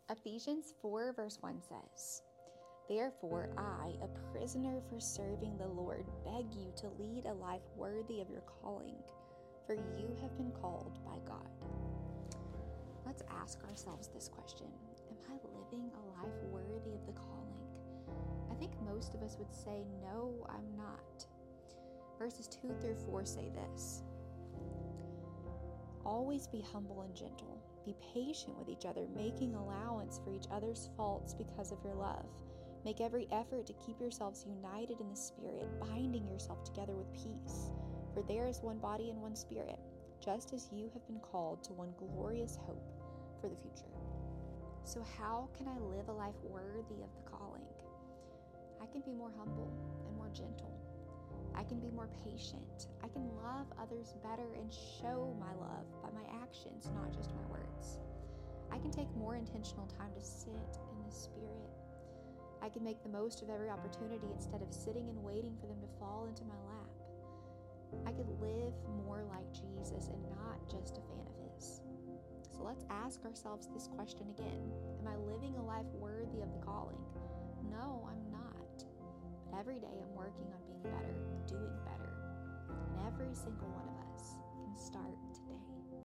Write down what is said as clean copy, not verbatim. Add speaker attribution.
Speaker 1: Ephesians 4 verse 1 says, "Therefore I, a prisoner for serving the Lord, beg you to lead a life worthy of your calling, for you have been called by God." Let's ask ourselves this question. Am I living a life worthy of the calling? I think most of us would say, no, I'm not. Verses 2 through 4 say this: "Always be humble and gentle. Be patient with each other, making allowance for each other's faults because of your love. Make every effort to keep yourselves united in the Spirit, binding yourself together with peace. For there is one body and one Spirit, just as you have been called to one glorious hope for the future." So how can I live a life worthy of the calling? I can be more humble and more gentle. I can be more patient. I can love others better and show my love by my actions, not just my words. I can take more intentional time to sit in the Spirit. I can make the most of every opportunity instead of sitting and waiting for them to fall into my lap. I could live more like Jesus and not just a fan of his. So let's ask ourselves this question again. Am I living a life worthy of the calling? No, I'm not. But every day I'm working on being better, doing better. And every single one of us can start